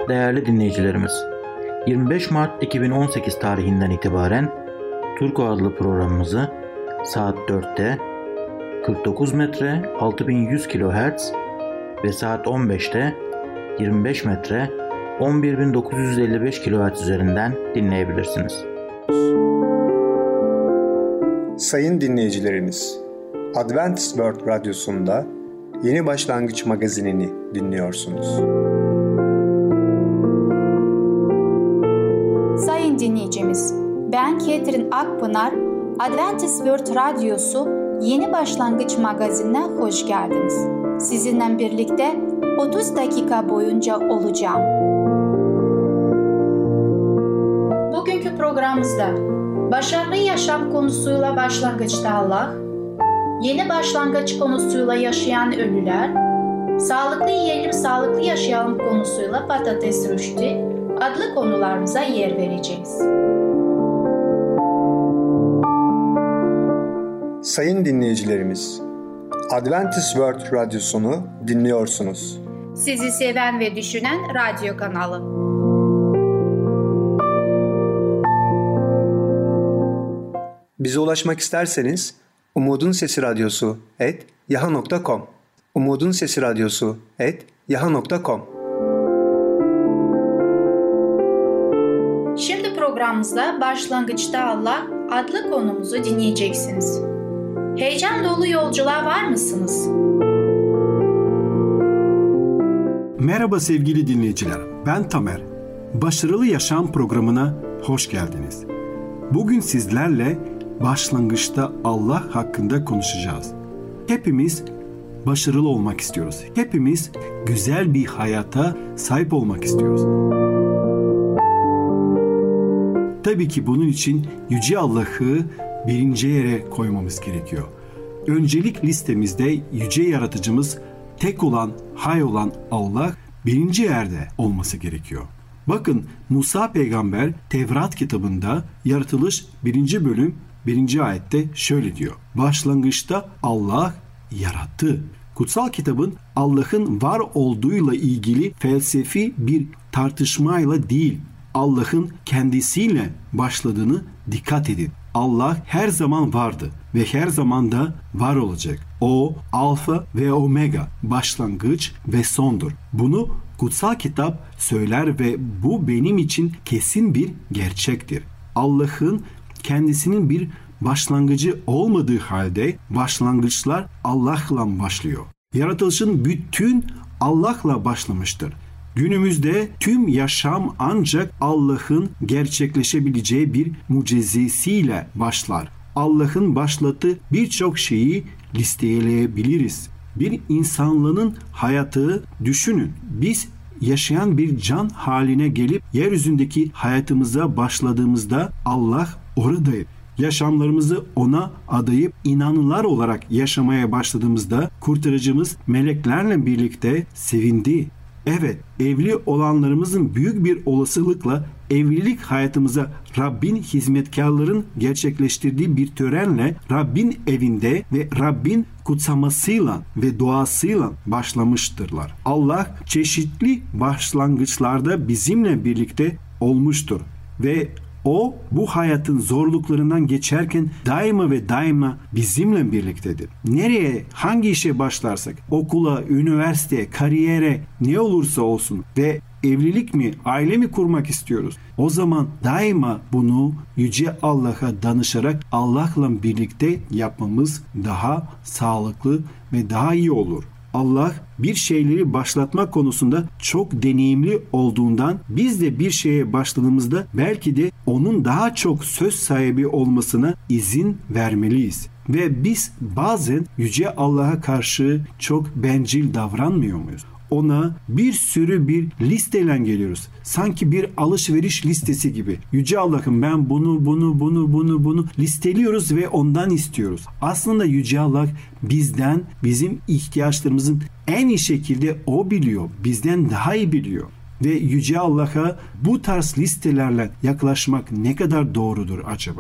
Değerli dinleyicilerimiz, 25 Mart 2018 tarihinden itibaren Turko adlı programımızı saat 4'te 49 metre 6100 kHz ve saat 15'te 25 metre 11955 kHz üzerinden dinleyebilirsiniz. Sayın dinleyicilerimiz, Adventist World Radyosu'nda Yeni Başlangıç magazinini dinliyorsunuz. Sayın dinleyicimiz, ben Ketrin Akpınar, Adventist World Radyosu Yeni Başlangıç magazinine hoş geldiniz. Sizinle birlikte 30 dakika boyunca olacağım. Bugünkü programımızda başarılı yaşam konusuyla başlangıçta Allah, yeni başlangıç konusuyla yaşayan ölüler, sağlıklı yiyelim, sağlıklı yaşayalım konusuyla patates rüştü adlı konularımıza yer vereceğiz. Sayın dinleyicilerimiz, Adventist World Radyosunu dinliyorsunuz. Sizi seven ve düşünen radyo kanalı. Bize ulaşmak isterseniz umudunsesiradyosu@yahoo.com umudunsesiradyosu@yahoo.com. Şimdi programımızda Başlangıçta Allah adlı konumuzu dinleyeceksiniz. Heyecan dolu yolculuğa var mısınız? Merhaba sevgili dinleyiciler, ben Tamer. Başarılı Yaşam programına hoş geldiniz. Bugün sizlerle başlangıçta Allah hakkında konuşacağız. Hepimiz başarılı olmak istiyoruz. Hepimiz güzel bir hayata sahip olmak istiyoruz. Tabii ki bunun için Yüce Allah'ı birinci yere koymamız gerekiyor. Öncelik listemizde Yüce Yaratıcımız, tek olan, hay olan Allah birinci yerde olması gerekiyor. Bakın, Musa peygamber Tevrat kitabında Yaratılış 1. bölüm 1. ayette şöyle diyor: başlangıçta Allah yarattı. Kutsal kitabın Allah'ın var olduğuyla ilgili felsefi bir tartışmayla değil, Allah'ın kendisiyle başladığını dikkat edin. Allah her zaman vardı ve her zaman da var olacak. O alfa ve omega, başlangıç ve sondur. Bunu kutsal kitap söyler ve bu benim için kesin bir gerçektir. Allah'ın kendisinin bir başlangıcı olmadığı halde başlangıçlar Allah'la başlıyor. Yaratılışın bütün Allah'la başlamıştır. Günümüzde tüm yaşam ancak Allah'ın gerçekleşebileceği bir mucizesiyle başlar. Allah'ın başlattığı birçok şeyi listeleyebiliriz. Bir insanlığın hayatı düşünün. Biz yaşayan bir can haline gelip yeryüzündeki hayatımıza başladığımızda Allah oradaydı. Yaşamlarımızı ona adayıp inanlılar olarak yaşamaya başladığımızda kurtarıcımız meleklerle birlikte sevindi. Evet, evli olanlarımızın büyük bir olasılıkla evlilik hayatımıza Rabbin hizmetkarların gerçekleştirdiği bir törenle Rabbin evinde ve Rabbin kutsamasıyla ve duasıyla başlamıştırlar. Allah çeşitli başlangıçlarda bizimle birlikte olmuştur ve O bu hayatın zorluklarından geçerken daima ve daima bizimle birliktedir. Nereye, hangi işe başlarsak, okula, üniversiteye, kariyere, ne olursa olsun ve evlilik mi, aile mi kurmak istiyoruz? O zaman daima bunu Yüce Allah'a danışarak Allah'la birlikte yapmamız daha sağlıklı ve daha iyi olur. Allah bir şeyleri başlatma konusunda çok deneyimli olduğundan biz de bir şeye başladığımızda belki de onun daha çok söz sahibi olmasına izin vermeliyiz. Ve biz bazen Yüce Allah'a karşı çok bencil davranmıyor muyuz? Ona bir sürü bir listeyle geliyoruz. Sanki bir alışveriş listesi gibi. Yüce Allah'ım ben bunu listeliyoruz ve ondan istiyoruz. Aslında Yüce Allah bizden, bizim ihtiyaçlarımızın en iyi şekilde O biliyor. Bizden daha iyi biliyor. Ve Yüce Allah'a bu tarz listelerle yaklaşmak ne kadar doğrudur acaba?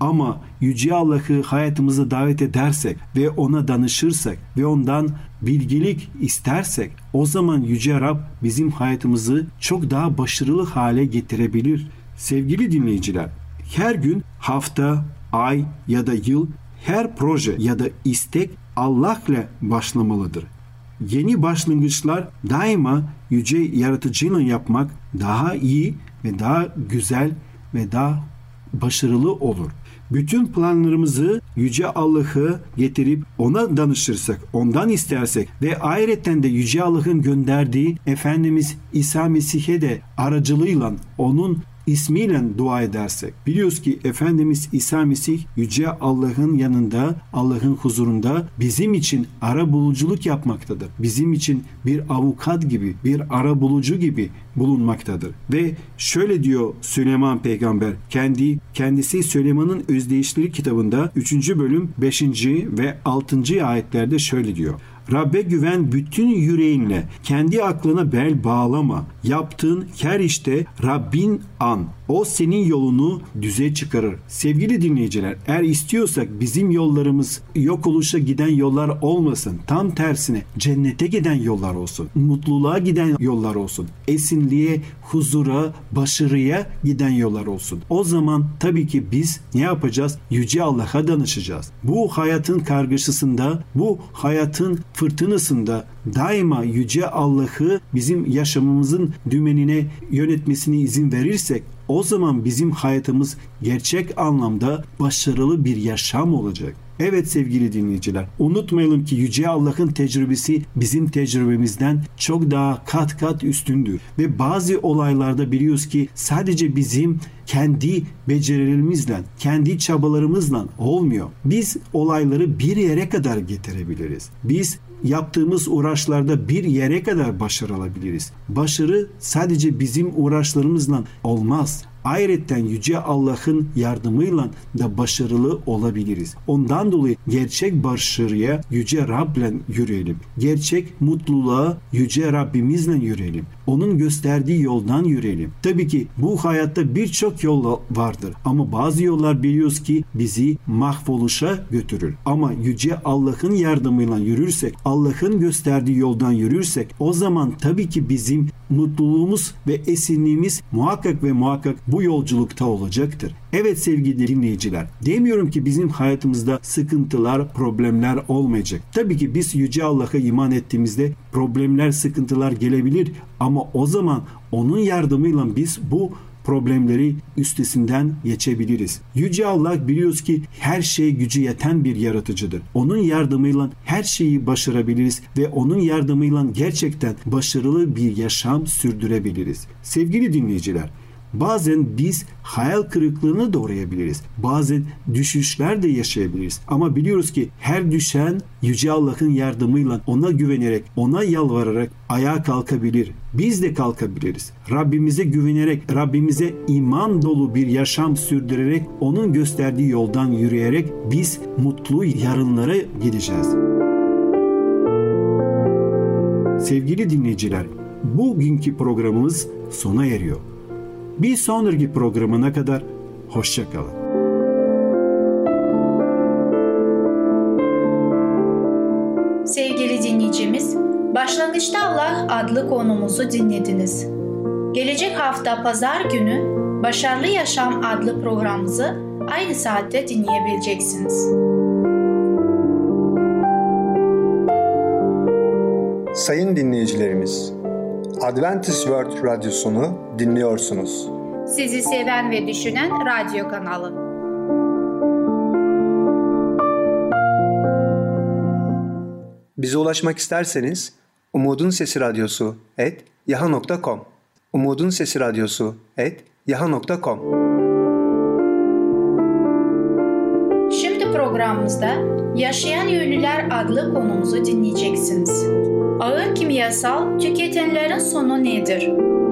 Ama Yüce Allah'ı hayatımıza davet edersek ve ona danışırsak ve ondan bilgilik istersek, o zaman Yüce Rab bizim hayatımızı çok daha başarılı hale getirebilir. Sevgili dinleyiciler, her gün, hafta, ay ya da yıl, her proje ya da istek Allah'la başlamalıdır. Yeni başlangıçlar daima Yüce Yaratıcıyla yapmak daha iyi ve daha güzel ve daha başarılı olur. Bütün planlarımızı Yüce Allah'a getirip ona danışırsak, ondan istersek ve ayrıca de Yüce Allah'ın gönderdiği Efendimiz İsa Mesih'e de aracılığıyla onun ismiyle dua edersek, biliyoruz ki Efendimiz İsa Mesih Yüce Allah'ın yanında, Allah'ın huzurunda bizim için arabuluculuk yapmaktadır. Bizim için bir avukat gibi, bir arabulucu gibi bulunmaktadır. Ve şöyle diyor Süleyman Peygamber, kendisi Süleyman'ın Özdeyişleri kitabında 3. bölüm 5. ve 6. ayetlerde şöyle diyor. Rabbe güven bütün yüreğinle, kendi aklına bel bağlama. Yaptığın her işte Rabbin an. O senin yolunu düze çıkarır. Sevgili dinleyiciler, eğer istiyorsak bizim yollarımız yok oluşa giden yollar olmasın. Tam tersine cennete giden yollar olsun. Mutluluğa giden yollar olsun. Esinliğe, huzura, başarıya giden yollar olsun. O zaman tabii ki biz ne yapacağız? Yüce Allah'a danışacağız. Bu hayatın kargaşasında, bu hayatın fırtınasında daima Yüce Allah'ı bizim yaşamımızın dümenine yönetmesine izin verirsek, o zaman bizim hayatımız gerçek anlamda başarılı bir yaşam olacak. Evet sevgili dinleyiciler, unutmayalım ki Yüce Allah'ın tecrübesi bizim tecrübemizden çok daha kat kat üstündür. Ve bazı olaylarda biliyoruz ki sadece bizim kendi becerilerimizle, kendi çabalarımızla olmuyor. Biz olayları bir yere kadar getirebiliriz. Biz yaptığımız uğraşlarda bir yere kadar başarı alabiliriz. Başarı sadece bizim uğraşlarımızla olmaz. Ayrıca Yüce Allah'ın yardımıyla da başarılı olabiliriz. Ondan dolayı gerçek başarıya Yüce Rab'le yürüyelim. Gerçek mutluluğa Yüce Rabbimizle yürüyelim. Onun gösterdiği yoldan yürüyelim. Tabii ki bu hayatta birçok yol vardır. Ama bazı yollar biliyoruz ki bizi mahvoluşa götürür. Ama Yüce Allah'ın yardımıyla yürürsek, Allah'ın gösterdiği yoldan yürürsek, o zaman tabii ki bizim mutluluğumuz ve esinliğimiz muhakkak ve muhakkak bu yolculukta olacaktır. Evet sevgili dinleyiciler, demiyorum ki bizim hayatımızda sıkıntılar, problemler olmayacak. Tabii ki biz Yüce Allah'a iman ettiğimizde problemler, sıkıntılar gelebilir ama o zaman onun yardımıyla biz bu problemleri üstesinden geçebiliriz. Yüce Allah biliyoruz ki her şeye gücü yeten bir yaratıcıdır. Onun yardımıyla her şeyi başarabiliriz ve onun yardımıyla gerçekten başarılı bir yaşam sürdürebiliriz. Sevgili dinleyiciler, bazen biz hayal kırıklığına da uğrayabiliriz. Bazen düşüşler de yaşayabiliriz. Ama biliyoruz ki her düşen Yüce Allah'ın yardımıyla ona güvenerek, ona yalvararak ayağa kalkabilir. Biz de kalkabiliriz. Rabbimize güvenerek, Rabbimize iman dolu bir yaşam sürdürerek, onun gösterdiği yoldan yürüyerek biz mutlu yarınlara gideceğiz. Sevgili dinleyiciler, bugünkü programımız sona eriyor. Bir sonraki programına kadar hoşça kalın. Sevgili dinleyicimiz, Başlangıçta Allah adlı konumuzu dinlediniz. Gelecek hafta Pazar günü Başarılı Yaşam adlı programımızı aynı saatte dinleyebileceksiniz. Sayın dinleyicilerimiz, Adventist World Radyosunu dinliyorsunuz. Sizi seven ve düşünen radyo kanalı. Bize ulaşmak isterseniz umudunsesiradyosu@yahoo.com umudunsesiradyosu@yahoo.com. Şimdi programımızda Yaşayan Ölüler adlı konumuzu dinleyeceksiniz. Ağır kimyasal tüketenlerin sonu nedir?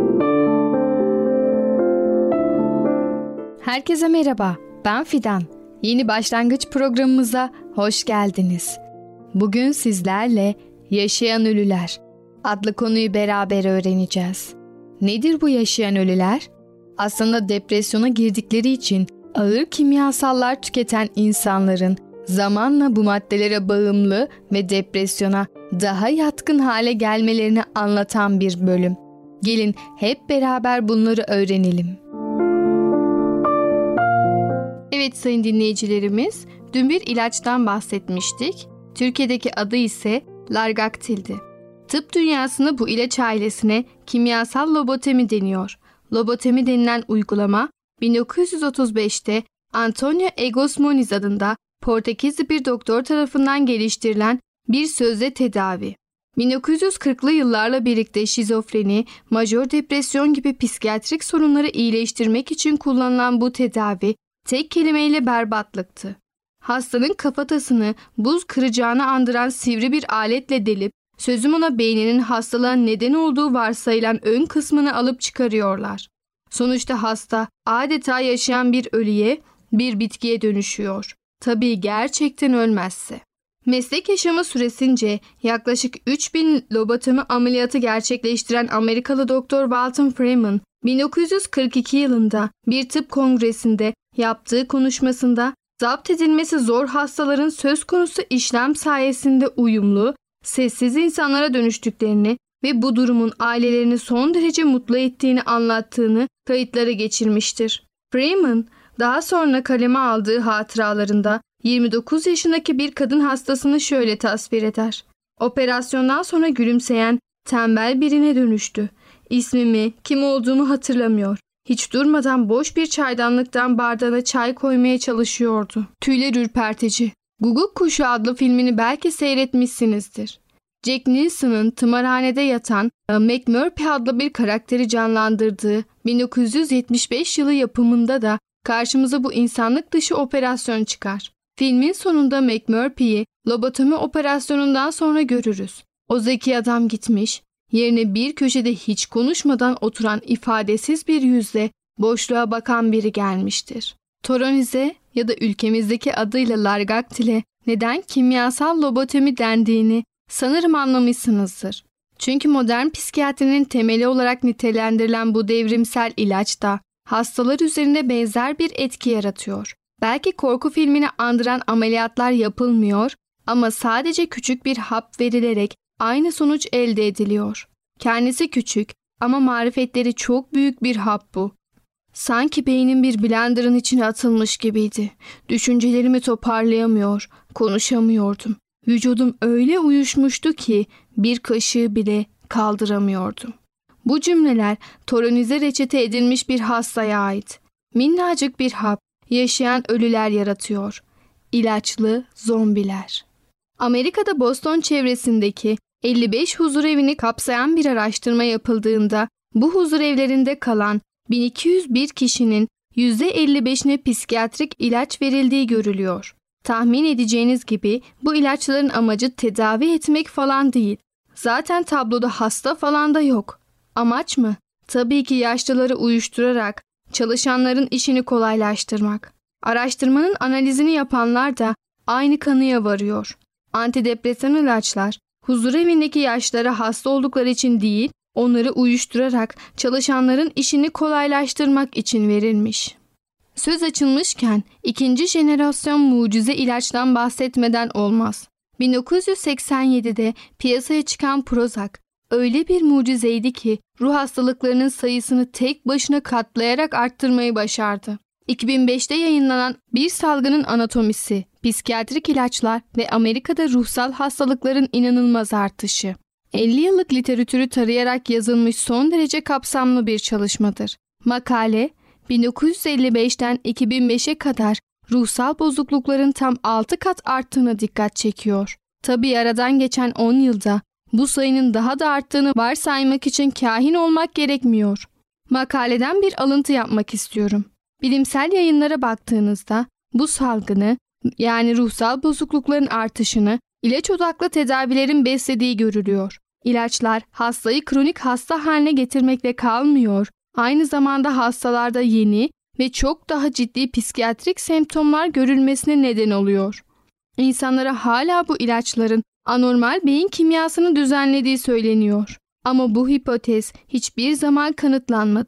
Herkese merhaba, ben Fidan. Yeni başlangıç programımıza hoş geldiniz. Bugün sizlerle Yaşayan Ölüler adlı konuyu beraber öğreneceğiz. Nedir bu yaşayan ölüler? Aslında depresyona girdikleri için Ağır kimyasallar tüketen insanların zamanla bu maddelere bağımlı ve depresyona daha yatkın hale gelmelerini anlatan bir bölüm. Gelin hep beraber bunları öğrenelim. Evet sayın dinleyicilerimiz, dün bir ilaçtan bahsetmiştik. Türkiye'deki adı ise Largactil'di. Tıp dünyasında bu ilaç ailesine kimyasal lobotomi deniyor. Lobotomi denilen uygulama 1935'te Antonio Egas Moniz adında Portekizli bir doktor tarafından geliştirilen bir sözde tedavi. 1940'lı yıllarla birlikte şizofreni, majör depresyon gibi psikiyatrik sorunları iyileştirmek için kullanılan bu tedavi tek kelimeyle berbatlıktı. Hastanın kafatasını buz kıracağını andıran sivri bir aletle delip sözüm ona beyninin hastalığa neden olduğu varsayılan ön kısmını alıp çıkarıyorlar. Sonuçta hasta adeta yaşayan bir ölüye, bir bitkiye dönüşüyor. Tabii gerçekten ölmezse. Meslek yaşamı süresince yaklaşık 3000 lobotomi ameliyatı gerçekleştiren Amerikalı doktor Walton Freeman, 1942 yılında bir tıp kongresinde yaptığı konuşmasında zapt edilmesi zor hastaların söz konusu işlem sayesinde uyumlu, sessiz insanlara dönüştüklerini ve bu durumun ailelerini son derece mutlu ettiğini anlattığını kayıtlara geçirmiştir. Freeman, daha sonra kaleme aldığı hatıralarında 29 yaşındaki bir kadın hastasını şöyle tasvir eder. Operasyondan sonra gülümseyen, tembel birine dönüştü. İsmimi, kim olduğumu hatırlamıyor. Hiç durmadan boş bir çaydanlıktan bardağına çay koymaya çalışıyordu. Tüyler ürpertici. Guguk Kuşu adlı filmini belki seyretmişsinizdir. Jack Nicholson'ın tımarhanede yatan McMurphy adlı bir karakteri canlandırdığı 1975 yılı yapımında da karşımıza bu insanlık dışı operasyon çıkar. Filmin sonunda McMurphy'yi lobotomi operasyonundan sonra görürüz. O zeki adam gitmiş, yerine bir köşede hiç konuşmadan oturan ifadesiz bir yüzle boşluğa bakan biri gelmiştir. Toronize ya da ülkemizdeki adıyla Largactil'e neden kimyasal lobotomi dendiğini sanırım anlamışsınızdır. Çünkü modern psikiyatrinin temeli olarak nitelendirilen bu devrimsel ilaç da hastalar üzerinde benzer bir etki yaratıyor. Belki korku filmini andıran ameliyatlar yapılmıyor ama sadece küçük bir hap verilerek aynı sonuç elde ediliyor. Kendisi küçük ama marifetleri çok büyük bir hap bu. Sanki beynim bir blenderın içine atılmış gibiydi. Düşüncelerimi toparlayamıyor, konuşamıyordum. Vücudum öyle uyuşmuştu ki bir kaşığı bile kaldıramıyordum. Bu cümleler Toronize reçete edilmiş bir hastaya ait. Minnacık bir hap, yaşayan ölüler yaratıyor. İlaçlı zombiler. Amerika'da Boston çevresindeki 55 huzurevini kapsayan bir araştırma yapıldığında bu huzurevlerinde kalan 1201 kişinin %55'ine psikiyatrik ilaç verildiği görülüyor. Tahmin edeceğiniz gibi bu ilaçların amacı tedavi etmek falan değil. Zaten tabloda hasta falan da yok. Amaç mı? Tabii ki yaşlıları uyuşturarak çalışanların işini kolaylaştırmak. Araştırmanın analizini yapanlar da aynı kanıya varıyor. Antidepresan ilaçlar huzurevindeki yaşlılara hasta oldukları için değil, onları uyuşturarak çalışanların işini kolaylaştırmak için verilmiş. Söz açılmışken ikinci jenerasyon mucize ilaçtan bahsetmeden olmaz. 1987'de piyasaya çıkan Prozac öyle bir mucizeydi ki ruh hastalıklarının sayısını tek başına katlayarak arttırmayı başardı. 2005'te yayınlanan Bir Salgının Anatomisi, Psikiyatrik ilaçlar ve Amerika'da ruhsal hastalıkların inanılmaz artışı. 50 yıllık literatürü tarayarak yazılmış son derece kapsamlı bir çalışmadır. Makale, 1955'ten 2005'e kadar ruhsal bozuklukların tam 6 kat arttığına dikkat çekiyor. Tabii aradan geçen 10 yılda bu sayının daha da arttığını varsaymak için kahin olmak gerekmiyor. Makaleden bir alıntı yapmak istiyorum. Bilimsel yayınlara baktığınızda bu salgını, yani ruhsal bozuklukların artışını ilaç odaklı tedavilerin beslediği görülüyor. İlaçlar hastayı kronik hasta haline getirmekle kalmıyor, aynı zamanda hastalarda yeni ve çok daha ciddi psikiyatrik semptomlar görülmesine neden oluyor. İnsanlara hala bu ilaçların anormal beyin kimyasını düzenlediği söyleniyor. Ama bu hipotez hiçbir zaman kanıtlanmadı.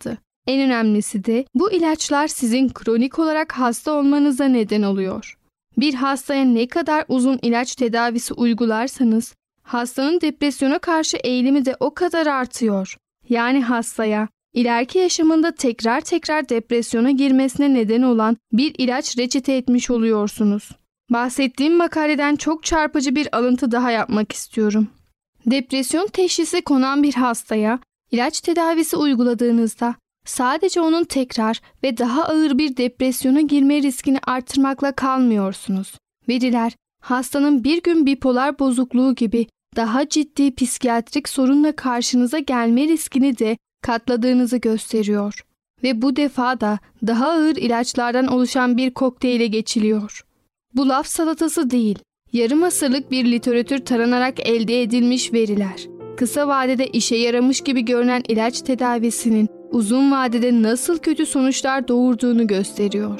En önemlisi de bu ilaçlar sizin kronik olarak hasta olmanıza neden oluyor. Bir hastaya ne kadar uzun ilaç tedavisi uygularsanız hastanın depresyona karşı eğilimi de o kadar artıyor. Yani hastaya ileriki yaşamında tekrar depresyona girmesine neden olan bir ilaç reçete etmiş oluyorsunuz. Bahsettiğim makaleden çok çarpıcı bir alıntı daha yapmak istiyorum. Depresyon teşhisi konan bir hastaya ilaç tedavisi uyguladığınızda sadece onun tekrar ve daha ağır bir depresyona girme riskini artırmakla kalmıyorsunuz. Veriler, hastanın bir gün bipolar bozukluğu gibi daha ciddi psikiyatrik sorunla karşınıza gelme riskini de katladığınızı gösteriyor. Ve bu defa da daha ağır ilaçlardan oluşan bir kokteyle geçiliyor. Bu laf salatası değil, yarım asırlık bir literatür taranarak elde edilmiş veriler. Kısa vadede işe yaramış gibi görünen ilaç tedavisinin uzun vadede nasıl kötü sonuçlar doğurduğunu gösteriyor.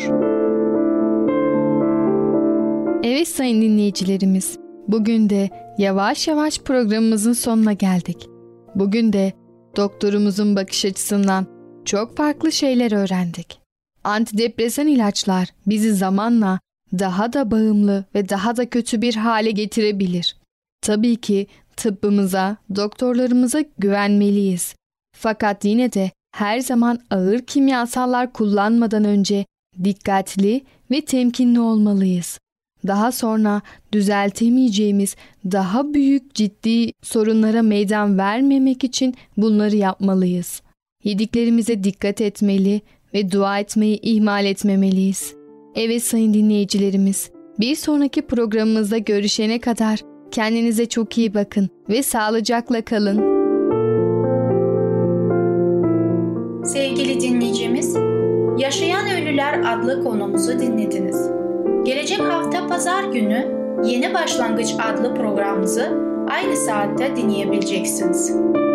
Evet sayın dinleyicilerimiz, bugün de yavaş yavaş programımızın sonuna geldik. Bugün de doktorumuzun bakış açısından çok farklı şeyler öğrendik. Antidepresan ilaçlar bizi zamanla daha da bağımlı ve daha da kötü bir hale getirebilir. Tabii ki tıbbımıza, doktorlarımıza güvenmeliyiz. Fakat yine de her zaman ağır kimyasallar kullanmadan önce dikkatli ve temkinli olmalıyız. Daha sonra düzeltemeyeceğimiz daha büyük ciddi sorunlara meydan vermemek için bunları yapmalıyız. Yediklerimize dikkat etmeli ve dua etmeyi ihmal etmemeliyiz. Evet sayın dinleyicilerimiz, bir sonraki programımızda görüşene kadar kendinize çok iyi bakın ve sağlıcakla kalın. Sevgili dinleyicimiz, Yaşayan Ölüler adlı konumuzu dinlediniz. Gelecek hafta Pazar günü Yeni Başlangıç adlı programımızı aynı saatte dinleyebileceksiniz.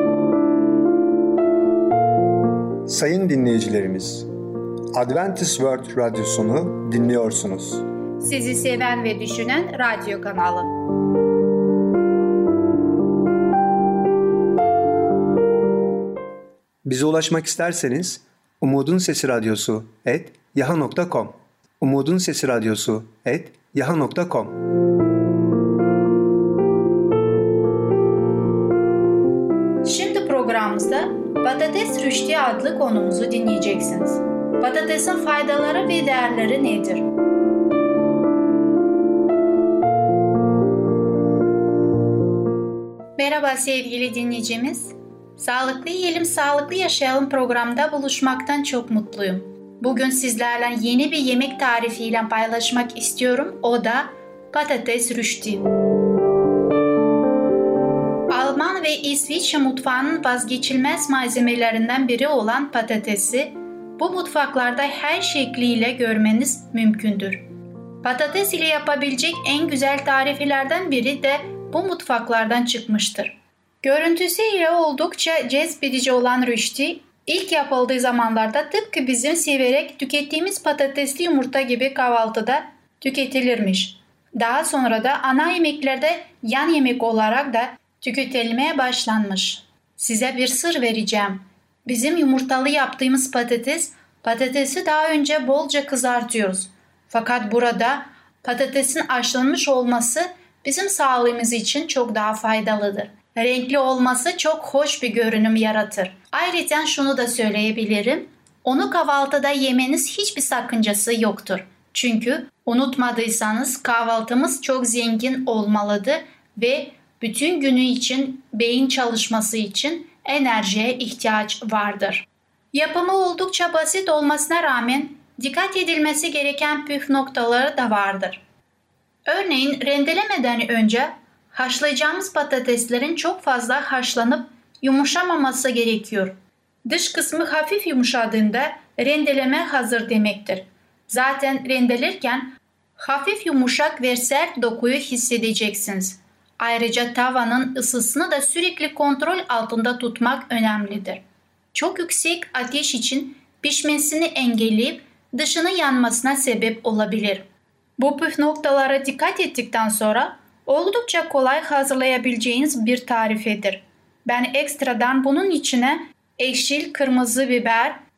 Sayın dinleyicilerimiz, Adventist World Radyosunu dinliyorsunuz. Sizi seven ve düşünen radyo kanalı. Bize ulaşmak isterseniz umudunsesiradyosu@yahoo.com umudunsesiradyosu@yahoo.com. Şimdi programımızda Patates Rüştü adlı konumuzu dinleyeceksiniz. Patatesin faydaları ve değerleri nedir? Merhaba sevgili dinleyicimiz. Sağlıklı yiyelim, sağlıklı yaşayalım programda buluşmaktan çok mutluyum. Bugün sizlerle yeni bir yemek tarifiyle paylaşmak istiyorum. O da patates rüştü. Alman ve İsviçre mutfağının vazgeçilmez malzemelerinden biri olan patatesi, bu mutfaklarda her şekliyle görmeniz mümkündür. Patates ile yapabilecek en güzel tariflerden biri de bu mutfaklardan çıkmıştır. Görüntüsüyle oldukça cezbedici olan rüştü, ilk yapıldığı zamanlarda tıpkı bizim severek tükettiğimiz patatesli yumurta gibi kahvaltıda tüketilirmiş. Daha sonra da ana yemeklerde yan yemek olarak da tüketilmeye başlanmış. Size bir sır vereceğim. Bizim yumurtalı yaptığımız patatesi daha önce bolca kızartıyoruz. Fakat burada patatesin haşlanmış olması bizim sağlığımız için çok daha faydalıdır. Renkli olması çok hoş bir görünüm yaratır. Ayrıca şunu da söyleyebilirim. Onu kahvaltıda yemeniz hiçbir sakıncası yoktur. Çünkü unutmadıysanız kahvaltımız çok zengin olmalıdır ve bütün günü için beyin çalışması için enerjiye ihtiyaç vardır. Yapımı oldukça basit olmasına rağmen dikkat edilmesi gereken püf noktaları da vardır. Örneğin rendelemeden önce haşlayacağımız patateslerin çok fazla haşlanıp yumuşamaması gerekiyor. Dış kısmı hafif yumuşadığında rendeleme hazır demektir. Zaten rendelerken hafif yumuşak ve sert dokuyu hissedeceksiniz. Ayrıca tavanın ısısını da sürekli kontrol altında tutmak önemlidir. Çok yüksek ateş için pişmesini engelleyip dışının yanmasına sebep olabilir. Bu püf noktalara dikkat ettikten sonra oldukça kolay hazırlayabileceğiniz bir tarifedir. Ben ekstradan bunun içine ekşil kırmızı biber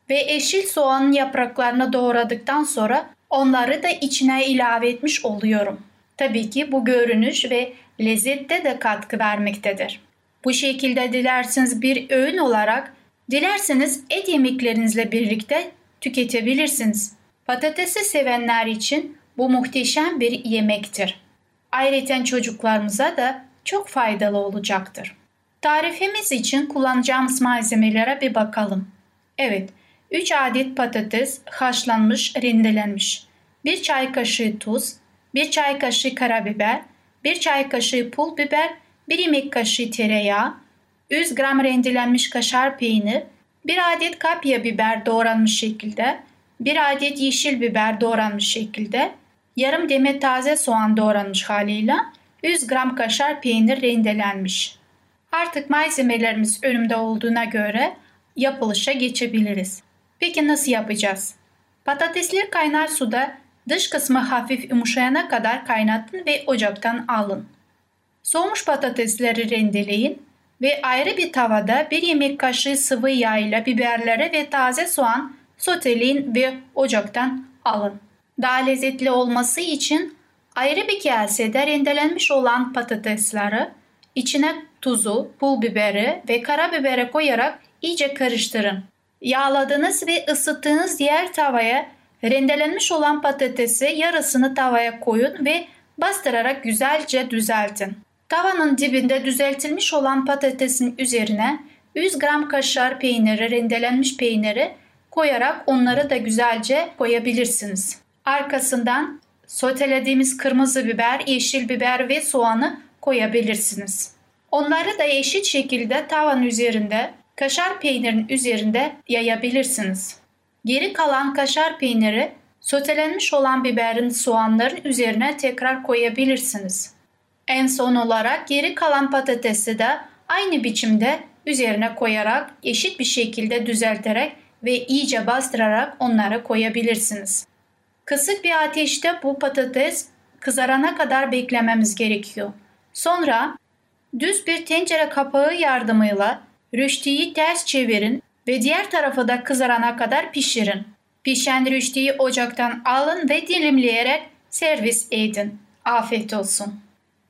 ve yeşil soğanın yapraklarını doğradıktan sonra onları da içine ilave etmiş oluyorum. Tabii ki bu görünüş ve lezzette de katkı vermektedir. Bu şekilde dilerseniz bir öğün olarak, dilerseniz et yemeklerinizle birlikte tüketebilirsiniz. Patatesi sevenler için bu muhteşem bir yemektir. Ayrıca çocuklarımıza da çok faydalı olacaktır. Tarifimiz için kullanacağımız malzemelere bir bakalım. Evet, 3 adet patates haşlanmış, rendelenmiş, 1 çay kaşığı tuz, 1 çay kaşığı karabiber, 1 çay kaşığı pul biber, 1 yemek kaşığı tereyağı, 100 gram rendelenmiş kaşar peynir, 1 adet kapya biber doğranmış şekilde, 1 adet yeşil biber doğranmış şekilde, yarım demet taze soğan doğranmış haliyle, 100 gram kaşar peynir rendelenmiş. Artık malzemelerimiz önümde olduğuna göre yapılışa geçebiliriz. Peki nasıl yapacağız? Patatesleri kaynar suda dış kısmı hafif yumuşayana kadar kaynatın ve ocaktan alın. Soğumuş patatesleri rendeleyin ve ayrı bir tavada 1 yemek kaşığı sıvı yağ ile biberleri ve taze soğan soteleyin ve ocaktan alın. Daha lezzetli olması için ayrı bir kasede rendelenmiş olan patatesleri içine tuzu, pul biberi ve karabiberi koyarak iyice karıştırın. Yağladığınız ve ısıttığınız diğer tavaya rendelenmiş olan patatesi yarısını tavaya koyun ve bastırarak güzelce düzeltin. Tavanın dibinde düzeltilmiş olan patatesin üzerine 100 gram kaşar peyniri, rendelenmiş peyniri koyarak onları da güzelce koyabilirsiniz. Arkasından sotelediğimiz kırmızı biber, yeşil biber ve soğanı koyabilirsiniz. Onları da eşit şekilde tavanın üzerinde, kaşar peynirin üzerinde yayabilirsiniz. Geri kalan kaşar peyniri sotelenmiş olan biberin, soğanların üzerine tekrar koyabilirsiniz. En son olarak geri kalan patatesi de aynı biçimde üzerine koyarak eşit bir şekilde düzelterek ve iyice bastırarak onları koyabilirsiniz. Kısık bir ateşte bu patates kızarana kadar beklememiz gerekiyor. Sonra düz bir tencere kapağı yardımıyla röşteyi ters çevirin ve diğer tarafı da kızarana kadar pişirin. Pişen röşteyi ocaktan alın ve dilimleyerek servis edin. Afiyet olsun.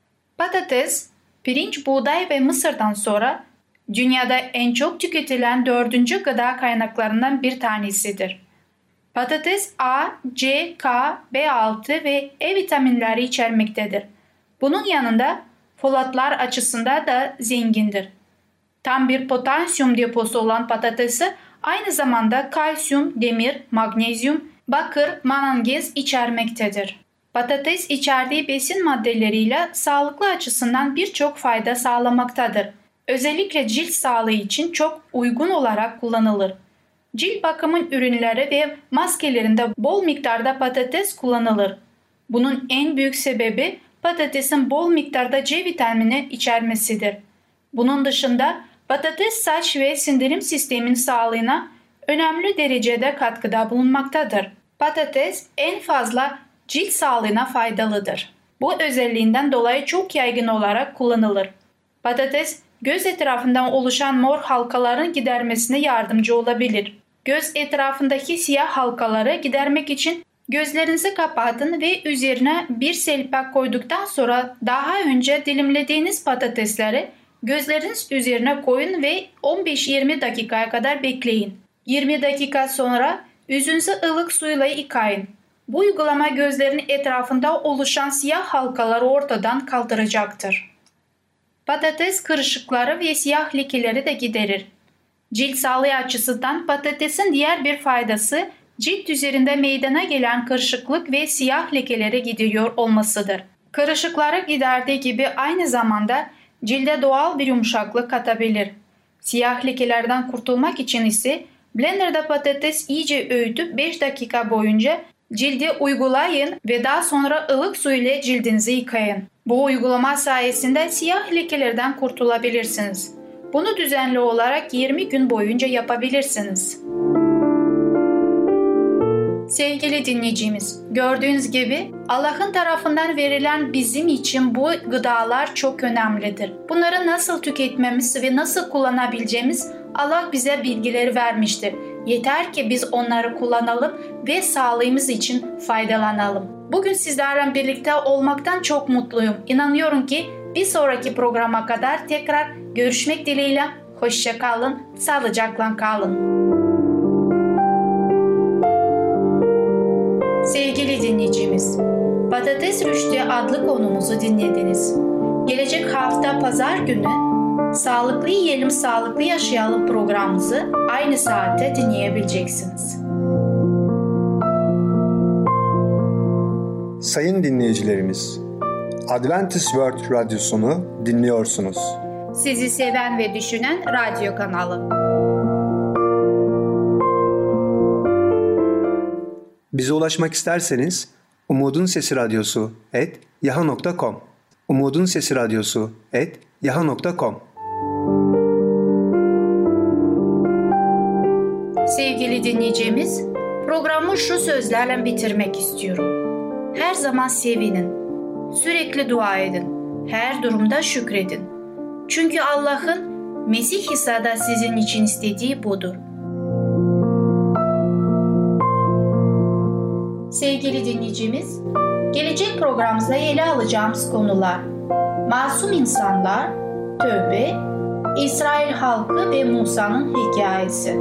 Patates, pirinç, buğday ve mısırdan sonra dünyada en çok tüketilen 4. gıda kaynaklarından bir tanesidir. Patates A, C, K, B6 ve E vitaminleri içermektedir. Bunun yanında folatlar açısından da zengindir. Tam bir potasyum deposu olan patatesi aynı zamanda kalsiyum, demir, magnezyum, bakır, manganez içermektedir. Patates içerdiği besin maddeleriyle sağlıklı açısından birçok fayda sağlamaktadır. Özellikle cilt sağlığı için çok uygun olarak kullanılır. Cilt bakımın ürünleri ve maskelerinde bol miktarda patates kullanılır. Bunun en büyük sebebi patatesin bol miktarda C vitamini içermesidir. Bunun dışında patates saç ve sindirim sisteminin sağlığına önemli derecede katkıda bulunmaktadır. Patates en fazla cilt sağlığına faydalıdır. Bu özelliğinden dolayı çok yaygın olarak kullanılır. Patates, göz etrafından oluşan mor halkaların gidermesine yardımcı olabilir. Göz etrafındaki siyah halkaları gidermek için gözlerinizi kapatın ve üzerine bir selpak koyduktan sonra daha önce dilimlediğiniz patatesleri gözleriniz üzerine koyun ve 15-20 dakikaya kadar bekleyin. 20 dakika sonra yüzünüzü ılık suyla yıkayın. Bu uygulama gözlerin etrafında oluşan siyah halkaları ortadan kaldıracaktır. Patates kırışıkları ve siyah lekeleri de giderir. Cilt sağlığı açısından patatesin diğer bir faydası cilt üzerinde meydana gelen kırışıklık ve siyah lekeleri gideriyor olmasıdır. Kırışıkları giderdiği gibi aynı zamanda cilde doğal bir yumuşaklık katabilir. Siyah lekelerden kurtulmak için ise blenderda patates iyice öğütüp 5 dakika boyunca cilde uygulayın ve daha sonra ılık su ile cildinizi yıkayın. Bu uygulama sayesinde siyah lekelerden kurtulabilirsiniz. Bunu düzenli olarak 20 gün boyunca yapabilirsiniz. Sevgili dinleyicimiz, gördüğünüz gibi Allah'ın tarafından verilen bizim için bu gıdalar çok önemlidir. Bunları nasıl tüketmemiz ve nasıl kullanabileceğimiz Allah bize bilgileri vermiştir. Yeter ki biz onları kullanalım ve sağlığımız için faydalanalım. Bugün sizlerle birlikte olmaktan çok mutluyum. İnanıyorum ki bir sonraki programa kadar tekrar görüşmek dileğiyle. Hoşça kalın, sağlıcakla kalın. Sevgili dinleyicimiz, Patates Rüştü adlı konumuzu dinlediniz. Gelecek hafta pazar günü Sağlıklı Yiyelim, Sağlıklı Yaşayalım programımızı aynı saatte dinleyebileceksiniz. Sayın dinleyicilerimiz, Adventist World Radyosunu dinliyorsunuz. Sizi seven ve düşünen radyo kanalı. Bize ulaşmak isterseniz umudunsesiradyosu@yahoo.com umudunsesiradyosu@yahoo.com. Sevgili dinleyicimiz, programı şu sözlerle bitirmek istiyorum. Her zaman sevinin, sürekli dua edin, her durumda şükredin. Çünkü Allah'ın Mesih İsa'da sizin için istediği budur. Sevgili dinleyicimiz, gelecek programımızda ele alacağımız konular: masum insanlar, tövbe, İsrail halkı ve Musa'nın hikayesi.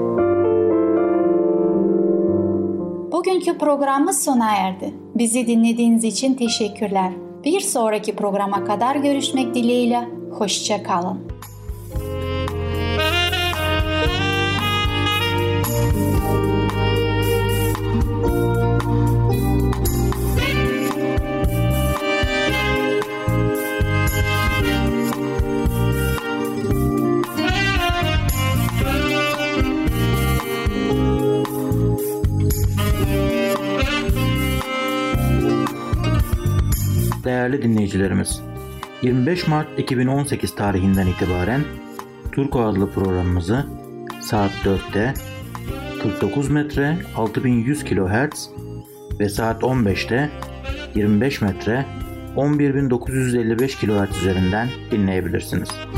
Bugünkü programımız sona erdi. Bizi dinlediğiniz için teşekkürler. Bir sonraki programa kadar görüşmek dileğiyle. Hoşça kalın. Değerli dinleyicilerimiz, 25 Mart 2018 tarihinden itibaren Turko adlı programımızı saat 4'te 49 metre 6100 kHz ve saat 15'te 25 metre 11955 kHz üzerinden dinleyebilirsiniz.